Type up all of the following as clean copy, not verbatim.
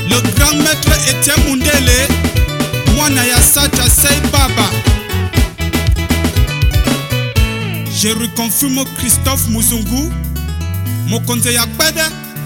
Le grand maître Etienne Mundele, Mwana Yasacha Sei Baba. Je reconfirme Christophe Muzungu, Mokonze Yakbede.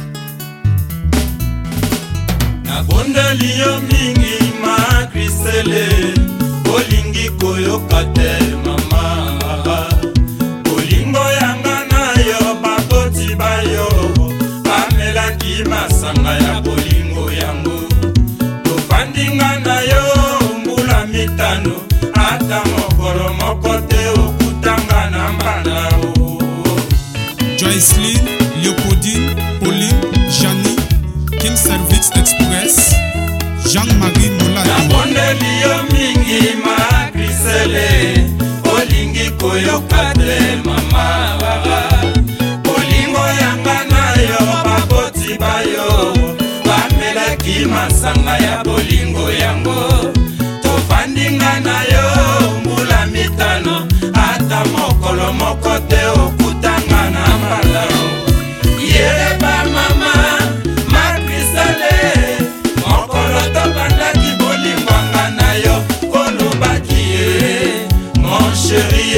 Nabondeli yo mingi ma Christelle, olingi koyoka te mama. Olingo yanga na yo baboti bayo, bamelaki masanga ya bolingo yango. Tofandinga na yo mbula mitano, ata mokolo moko te okutanga na mbala o. Joycelyn, Léopoldine, Pauline, Janie, Kim Service Express, Jean-Marie Moulay. Nabondeli yo mingi ma Christelle, olingi koyoka te mama. Olingo yanga na yo baboti bayo, bamelaki masanga ya bolingo yango. Tofandinga na yo mbula mitano, ata mokolo moko te okutanga na mbala o. Yeba mama ma Christelle, mokolo tobandaki bolingo nga na yo, kolobaki ye mon chéri,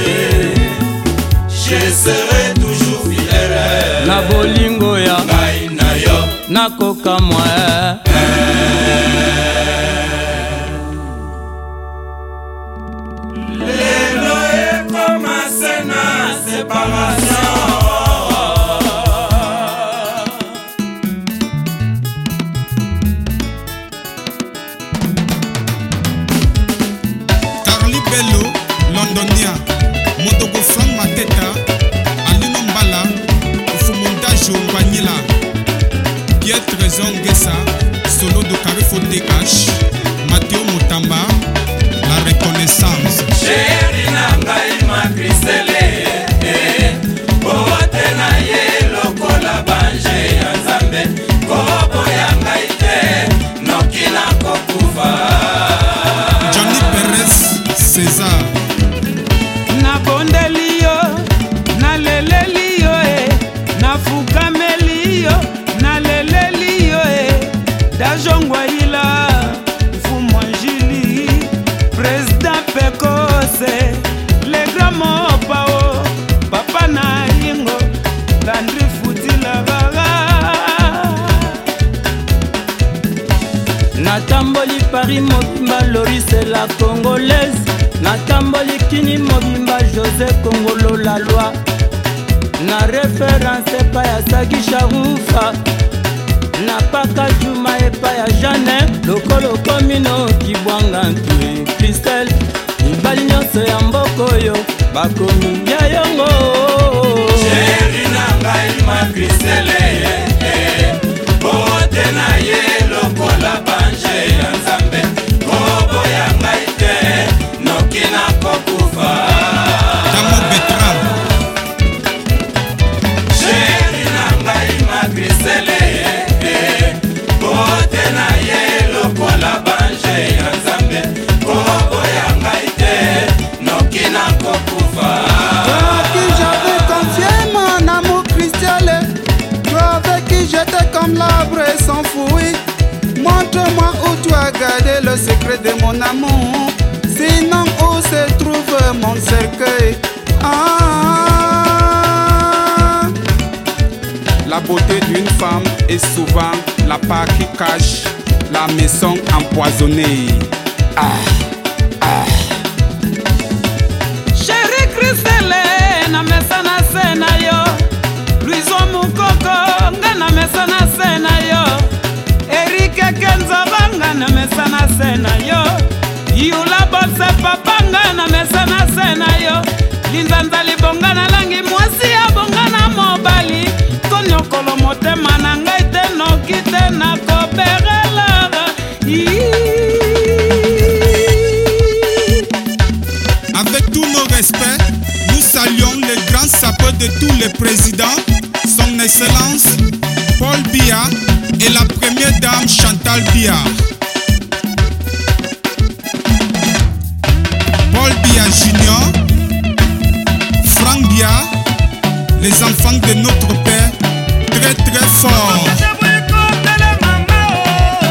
je serai toujours fidèle na bolingo ya ngai na yo nakoka mwa. Lelo ekomase na séparation. Carly Bello, Londonia, Motogo Frank Mateta, Alino Mbala, Ufumunda Jongwanila, Pierre Trésor Ngessa, Solo de Carifo DH, Mathéo Motamba, La Reconnaissance. Chéri na ngai ma Christelle, bote na ye lokola banje ya Nzambe, kobo ya ngai te noki na kokufa. Johnny Perez, César. Nabondeli yo, naleleli yo nafukameli yo, naleleli yo dajongwaila mfumu Njili, président Pekose, le grand mopao, papa na lingo, Landry Futila gaga. Natamboli Paris mobimba Loris la congolaise, natamboli Kini mobimba José Kongolo la loi, na référence pa ya Sagi Sharufa, na paka Juma epa ya Jeanne, lokolo komino kibwanga ntue Christelle, mibali nyonso ya mboko yo bakomi ya yongo. Chéri na ngai ma Christelle, bote na ye lokola banje ya Nzambe, kobo ya ngai te noki na kokufa. Tamo Betram. Chéri na ngai ma Christelle, bote na ye lokola banje ya Nzambe, kobo ya ngai te noki na kokufa. Toi qui j'avais confié mon amour Christelle, toi avec qui j'étais comme l'arbre s'enfuit. Montre-moi où tu as gardé le secret de mon amour, sinon où se trouve mon cercueil. La beauté d'une femme est souvent la part qui cache la maison empoisonnée. Chéri Christelle, na mesa na sena yo, Luizo Mukoko, nga na mesa na sena yo, Erike Kenzoba, nga na mesa na sena yo, Yula Bose Papa, nga na mesa na sena yo, Linzanza libonga na langi mwasi ya bonga na mobali, konyokolo motema na ngai te noki te na koberela. Avec tous nos respects, nous saluons le grand sapeur de tous les présidents, son Excellence Paul Biya et la première dame Chantal Biya. Paul Biya Junior, Frank Biya, les enfants de notre père, très très forts.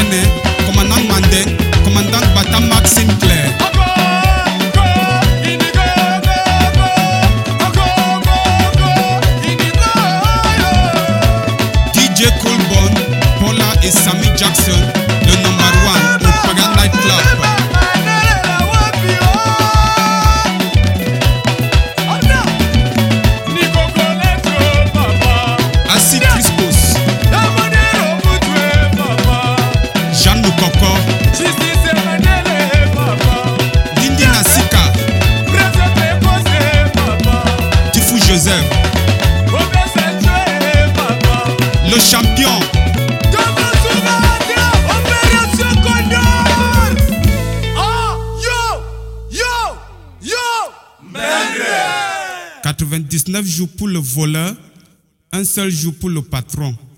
Sané, commandant Mandeng, commandant Bata Maxime Claire. DJ Colbon, Paula et Sammy Jackson, le number one au Pagan Night Club. Assis Crispos, Jeanne Coco, Dindi Nassika, Tifou Joseph, le champion. 99 jours pour le voleur, un seul jour pour le patron.